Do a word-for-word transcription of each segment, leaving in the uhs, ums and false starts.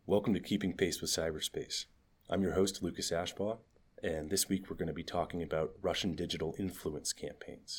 Welcome to Keeping Pace with Cyberspace. I'm your host, Lucas Ashbaugh, and this week we're going to be talking about Russian digital influence campaigns.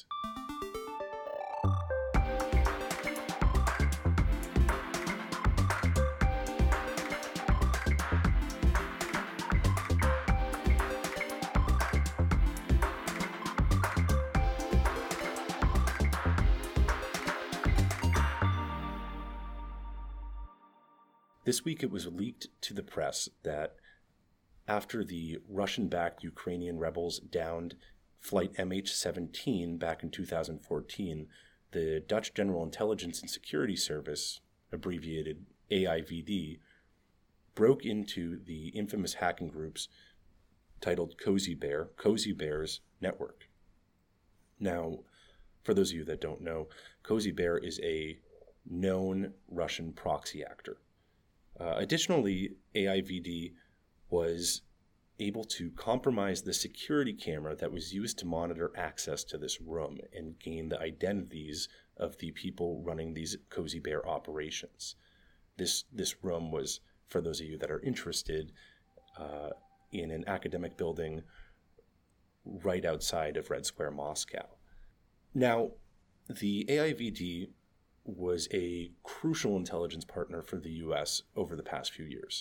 This week it was leaked to the press that after the Russian-backed Ukrainian rebels downed Flight M H seventeen back in two thousand fourteen, the Dutch General Intelligence and Security Service, abbreviated A I V D, broke into the infamous hacking groups titled Cozy Bear, Cozy Bear's network. Now, for those of you that don't know, Cozy Bear is a known Russian proxy actor. Uh, additionally, A I V D was able to compromise the security camera that was used to monitor access to this room and gain the identities of the people running these Cozy Bear operations. This this room was, for those of you that are interested, uh, in an academic building right outside of Red Square, Moscow. Now, the A I V D was a crucial intelligence partner for the U S over the past few years.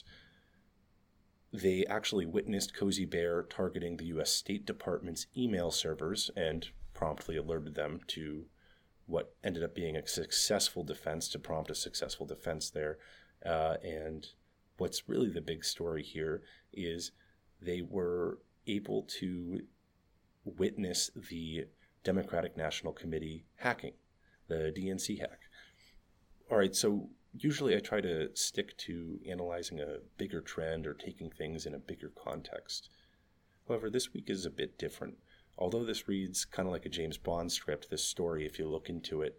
They actually witnessed Cozy Bear targeting the U S State Department's email servers and promptly alerted them to what ended up being a successful defense to prompt a successful defense there. Uh, and what's really the big story here is they were able to witness the Democratic National Committee hacking, the D N C hack. All right, so usually I try to stick to analyzing a bigger trend or taking things in a bigger context. However, this week is a bit different. Although this reads kind of like a James Bond script, this story, if you look into it,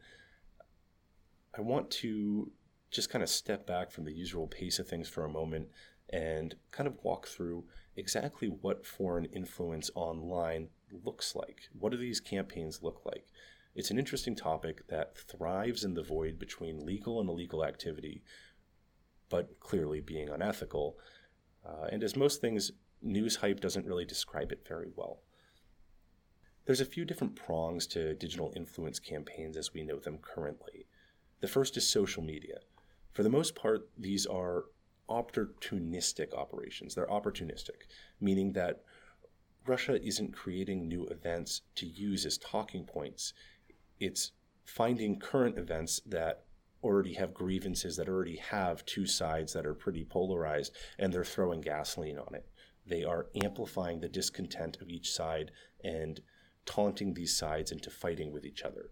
I want to just kind of step back from the usual pace of things for a moment and kind of walk through exactly what foreign influence online looks like. What do these campaigns look like? It's an interesting topic that thrives in the void between legal and illegal activity, but clearly being unethical. Uh, and as most things, news hype doesn't really describe it very well. There's a few different prongs to digital influence campaigns as we know them currently. The first is social media. For the most part, these are opportunistic operations. They're opportunistic, meaning that Russia isn't creating new events to use as talking points. It's finding current events that already have grievances, that already have two sides that are pretty polarized, and they're throwing gasoline on it. They are amplifying the discontent of each side and taunting these sides into fighting with each other.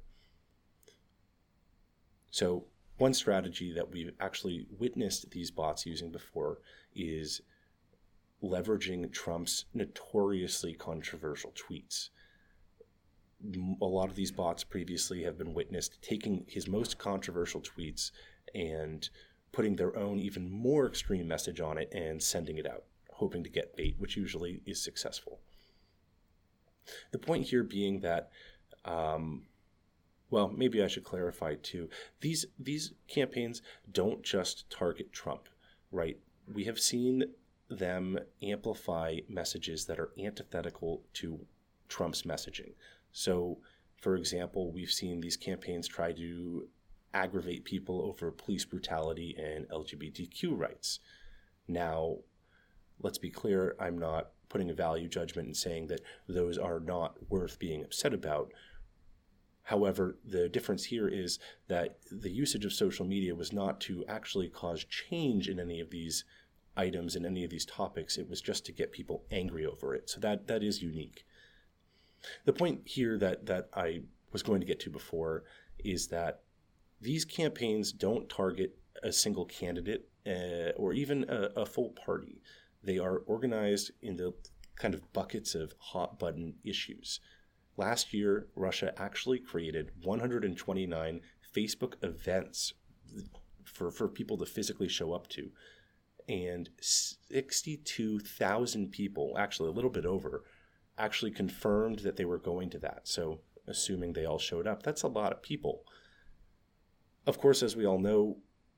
So one strategy that we've actually witnessed these bots using before is leveraging Trump's notoriously controversial tweets. A lot of these bots previously have been witnessed taking his most controversial tweets and putting their own even more extreme message on it and sending it out, hoping to get bait, which usually is successful. The point here being that, um, well, maybe I should clarify too, these, these campaigns don't just target Trump, right? We have seen them amplify messages that are antithetical to Trump's messaging. So, for example, we've seen these campaigns try to aggravate people over police brutality and L G B T Q rights. Now, let's be clear, I'm not putting a value judgment and saying that those are not worth being upset about. However, the difference here is that the usage of social media was not to actually cause change in any of these items and any of these topics. It was just to get people angry over it. So that that is unique. The point here that, that I was going to get to before is that these campaigns don't target a single candidate uh, or even a, a full party. They are organized into kind of buckets of hot button issues. Last year, Russia actually created one hundred twenty-nine Facebook events for, for people to physically show up to. And sixty-two thousand people, actually a little bit over, actually confirmed that they were going to that. So assuming they all showed up, that's a lot of people. Of course, as we all know,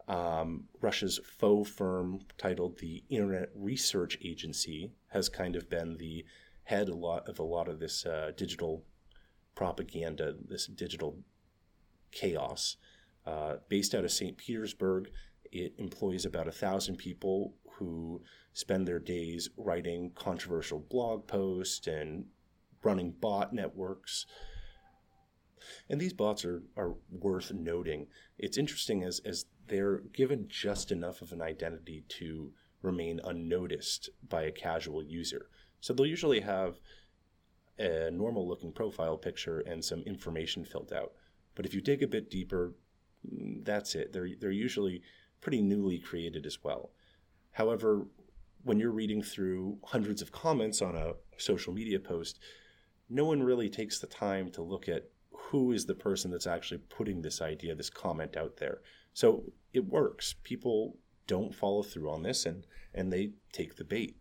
Um, Russia's faux firm titled the Internet Research Agency has kind of been the head a lot of a lot of this uh, digital propaganda, this digital chaos. Uh, based out of Saint Petersburg, it employs about a thousand people who spend their days writing controversial blog posts and running bot networks. And these bots are, are worth noting. It's interesting as, as they're given just enough of an identity to remain unnoticed by a casual user. So they'll usually have a normal looking profile picture and some information filled out. But if you dig a bit deeper, that's it. They're, they're usually pretty newly created as well. However, when you're reading through hundreds of comments on a social media post, no one really takes the time to look at who is the person that's actually putting this idea, this comment out there. So it works. People don't follow through on this, and, and they take the bait.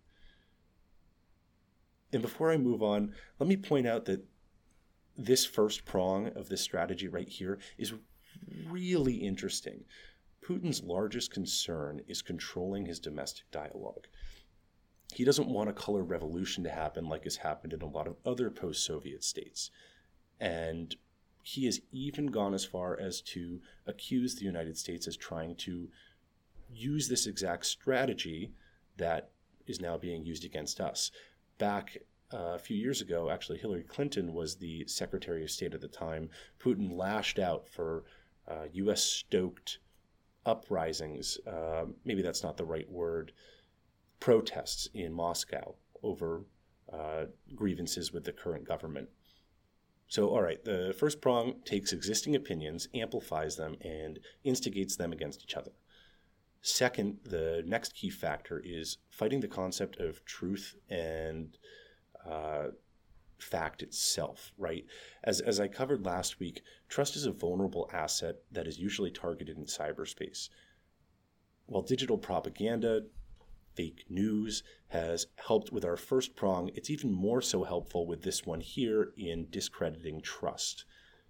And before I move on, let me point out that this first prong of this strategy right here is really interesting. Putin's largest concern is controlling his domestic dialogue. He doesn't want a color revolution to happen like has happened in a lot of other post-Soviet states. And he has even gone as far as to accuse the United States as trying to use this exact strategy that is now being used against us. Back uh, a few years ago, actually, Hillary Clinton was the Secretary of State at the time. Putin lashed out for uh, U S-stoked uprisings, uh, maybe that's not the right word, protests in Moscow over uh, grievances with the current government. So, all right, the first prong takes existing opinions, amplifies them, and instigates them against each other. Second, the next key factor is fighting the concept of truth and uh, fact itself, right? As, as I covered last week, trust is a vulnerable asset that is usually targeted in cyberspace. While digital propaganda, fake news has helped with our first prong, it's even more so helpful with this one here in discrediting trust.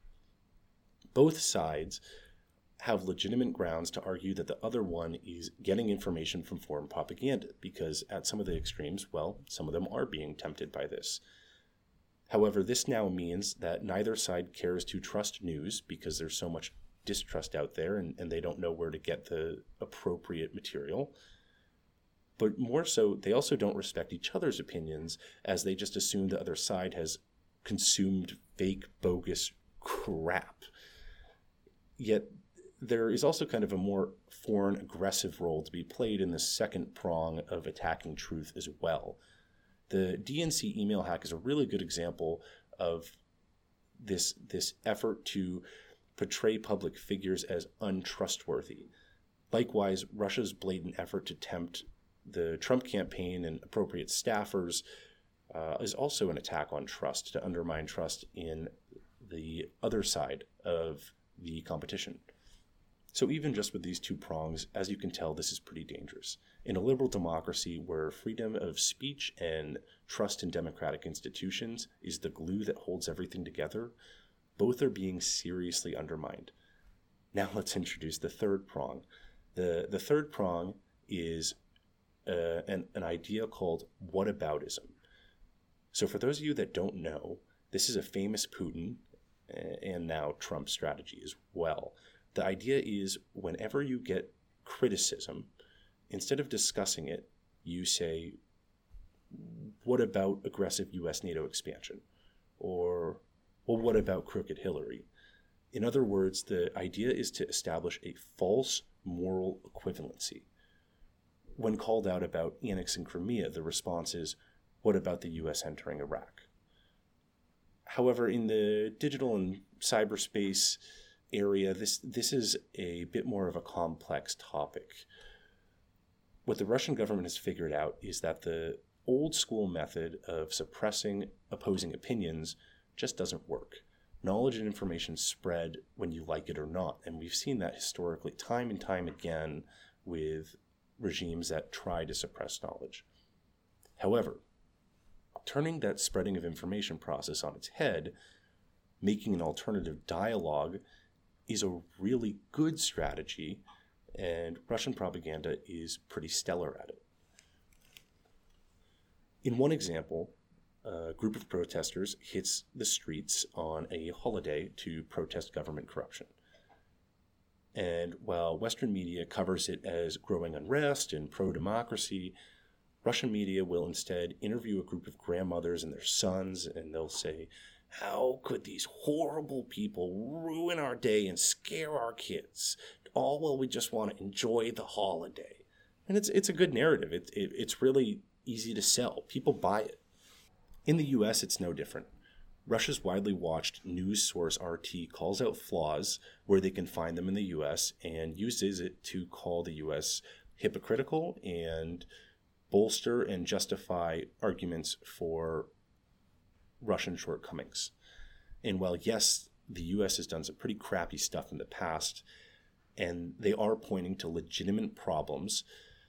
Both sides have legitimate grounds to argue that the other one is getting information from foreign propaganda, because at some of the extremes, well, some of them are being tempted by this. However, this now means that neither side cares to trust news because there's so much distrust out there and, and they don't know where to get the appropriate material. But more so, they also don't respect each other's opinions, as they just assume the other side has consumed fake, bogus crap. Yet there is also kind of a more foreign aggressive role to be played in the second prong of attacking truth as well. The D N C email hack is a really good example of this, this effort to portray public figures as untrustworthy. Likewise, Russia's blatant effort to tempt the Trump campaign and appropriate staffers uh, is also an attack on trust, to undermine trust in the other side of the competition. So even just with these two prongs, as you can tell, this is pretty dangerous. In a liberal democracy where freedom of speech and trust in democratic institutions is the glue that holds everything together, both are being seriously undermined. Now let's introduce the third prong. The, the third prong is uh, an, an idea called whataboutism. So for those of you that don't know, this is a famous Putin and now Trump strategy as well. The idea is whenever you get criticism, instead of discussing it, you say, what about aggressive U S NATO expansion? Or, well, what about crooked Hillary? In other words, the idea is to establish a false moral equivalency. When called out about annexing Crimea, the response is, what about the U S entering Iraq? However, in the digital and cyberspace area, this, this is a bit more of a complex topic. What the Russian government has figured out is that the old school method of suppressing opposing opinions just doesn't work. Knowledge and information spread when you like it or not, and we've seen that historically time and time again with regimes that try to suppress knowledge. However, turning that spreading of information process on its head, making an alternative dialogue, is a really good strategy and Russian propaganda is pretty stellar at it. In one example, a group of protesters hits the streets on a holiday to protest government corruption. And while Western media covers it as growing unrest and pro-democracy, Russian media will instead interview a group of grandmothers and their sons, and they'll say, "How could these horrible people ruin our day and scare our kids, all while we just want to enjoy the holiday?" And it's it's a good narrative. It, it, it's really easy to sell. People buy it. In the U S, it's no different. Russia's widely watched news source R T calls out flaws where they can find them in the U S and uses it to call the U S hypocritical and bolster and justify arguments for Russian shortcomings. And while, yes, the U S has done some pretty crappy stuff in the past, and they are pointing to legitimate problems,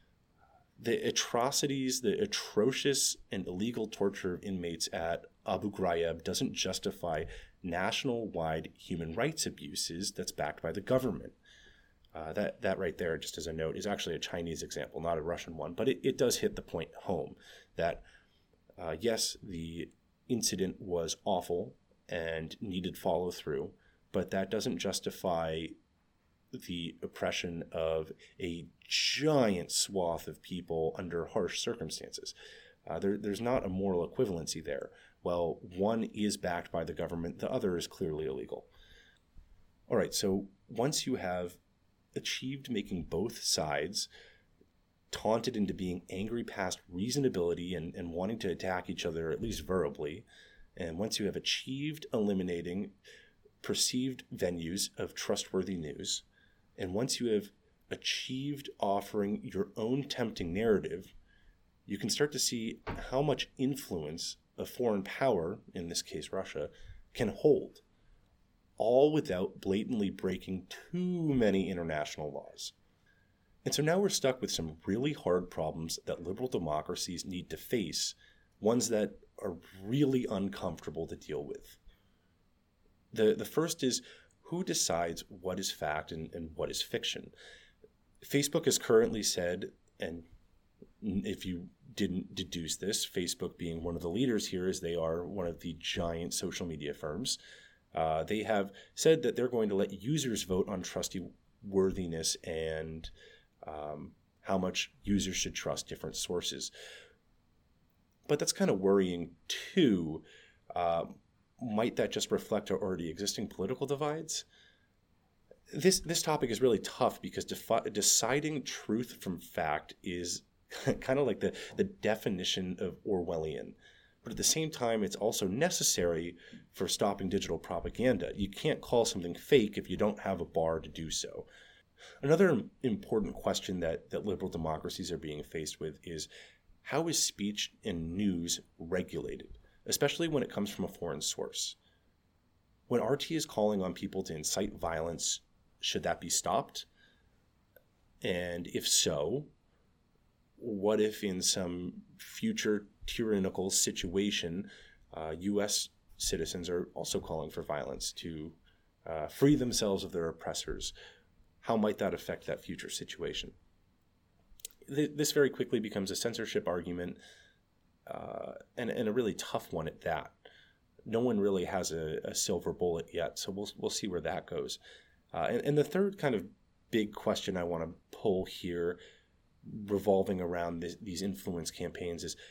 the atrocities, the atrocious and illegal torture of inmates at Abu Ghraib doesn't justify national-wide human rights abuses that's backed by the government. Uh, that, that right there, just as a note, is actually a Chinese example, not a Russian one. But it, it does hit the point home that, uh, yes, the incident was awful and needed follow-through, but that doesn't justify the oppression of a giant swath of people under harsh circumstances. Uh, there, there's not a moral equivalency there. While one is backed by the government, the other is clearly illegal. All right, so once you have achieved making both sides taunted into being angry past reasonability and, and wanting to attack each other, at least verbally, and once you have achieved eliminating perceived venues of trustworthy news, and once you have achieved offering your own tempting narrative, you can start to see how much influence a foreign power, in this case Russia, can hold, all without blatantly breaking too many international laws. And so now we're stuck with some really hard problems that liberal democracies need to face, ones that are really uncomfortable to deal with. The, the first is, who decides what is fact and, and what is fiction? Facebook has currently said, and if you didn't deduce this, Facebook being one of the leaders here, as they are one of the giant social media firms, uh, they have said that they're going to let users vote on trustworthiness and um, how much users should trust different sources. But that's kind of worrying too. Um, Might that just reflect our already existing political divides? This this topic is really tough because defi- deciding truth from fact is kind of like the, the definition of Orwellian. But at the same time, it's also necessary for stopping digital propaganda. You can't call something fake if you don't have a bar to do so. Another important question that, that liberal democracies are being faced with is, how is speech and news regulated, especially when it comes from a foreign source? When R T is calling on people to incite violence, should that be stopped? And if so, what if in some future tyrannical situation, uh, U S citizens are also calling for violence to uh, free themselves of their oppressors? How might that affect that future situation? Th- this very quickly becomes a censorship argument, uh, and, and a really tough one at that. No one really has a, a silver bullet yet, so we'll we'll see where that goes. Uh, and, and the third kind of big question I want to pull here, revolving around this, these influence campaigns, is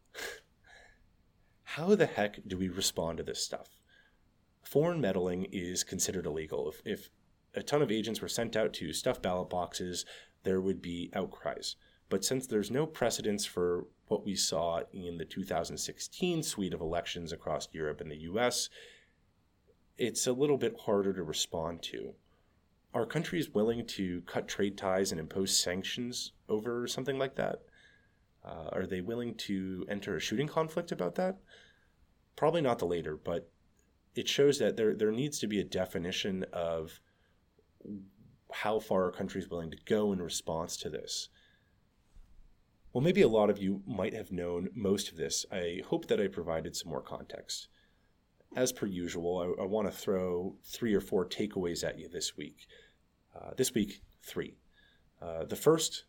how the heck do we respond to this stuff? Foreign meddling is considered illegal. If, if a ton of agents were sent out to stuff ballot boxes, there would be outcries. But since there's no precedence for what we saw in the two thousand sixteen suite of elections across Europe and the U S, it's a little bit harder to respond to. Are countries willing to cut trade ties and impose sanctions over something like that? Uh, are they willing to enter a shooting conflict about that? Probably not the later, but it shows that there, there needs to be a definition of how far a country is willing to go in response to this. Well, maybe a lot of you might have known most of this. I hope that I provided some more context. As per usual, I, I want to throw three or four takeaways at you this week. Uh, this week, three. Uh, the first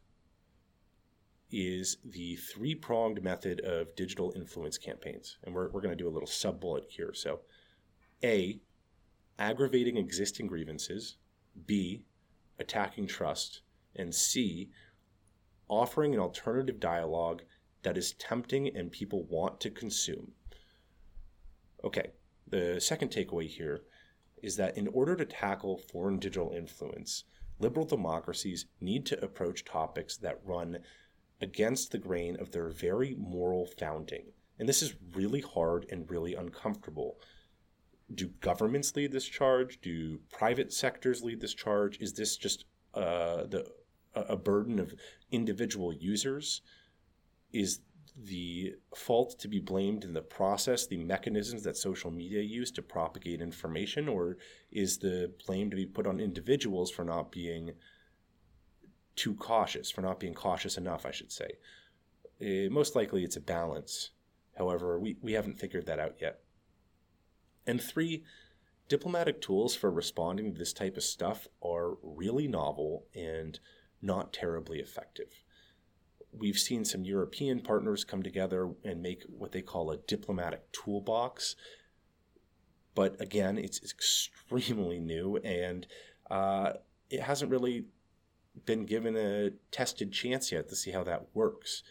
is the three-pronged method of digital influence campaigns. And we're, we're going to do a little sub-bullet here. So A, aggravating existing grievances. B, attacking trust. And C, offering an alternative dialogue that is tempting and people want to consume. Okay, the second takeaway here is that in order to tackle foreign digital influence, liberal democracies need to approach topics that run against the grain of their very moral founding. And this is really hard and really uncomfortable. Do governments lead this charge? Do private sectors lead this charge? Is this just uh, the a burden of individual users? Is the fault to be blamed in the process, the mechanisms that social media use to propagate information, or is the blame to be put on individuals for not being too cautious, for not being cautious enough, I should say? Uh, most likely it's a balance. However, we, we haven't figured that out yet. And three, diplomatic tools for responding to this type of stuff are really novel and not terribly effective. We've seen some European partners come together and make what they call a diplomatic toolbox. But again, it's extremely new, and uh, it hasn't really been given a tested chance yet to see how that works.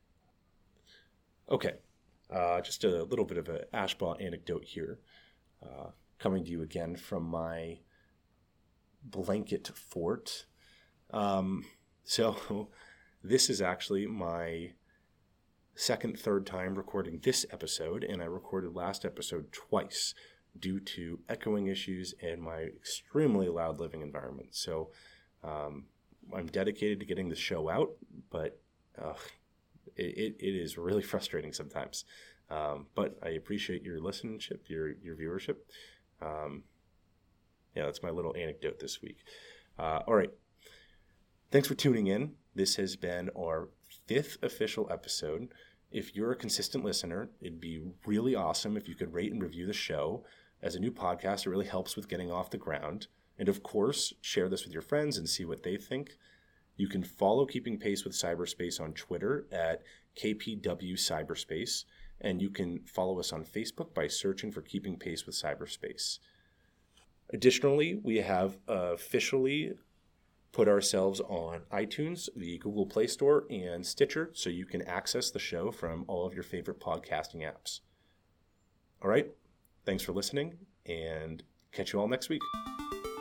Okay, uh, just a little bit of an Ashbaugh anecdote here, uh, coming to you again from my blanket fort. Um, so this is actually my second, third time recording this episode, and I recorded last episode twice due to echoing issues and my extremely loud living environment. So um, I'm dedicated to getting the show out, but uh, it, it is really frustrating sometimes. Um, but I appreciate your listenership, your your viewership. Um, yeah, that's my little anecdote this week. Uh, all right. Thanks for tuning in. This has been our fifth official episode. If you're a consistent listener, it'd be really awesome if you could rate and review the show. As a new podcast, it really helps with getting off the ground. And of course, share this with your friends and see what they think. You can follow Keeping Pace with Cyberspace on Twitter at K P W Cyberspace. And you can follow us on Facebook by searching for Keeping Pace with Cyberspace. Additionally, we have officially put ourselves on iTunes, the Google Play Store, and Stitcher, so you can access the show from all of your favorite podcasting apps. All right, thanks for listening, and catch you all next week.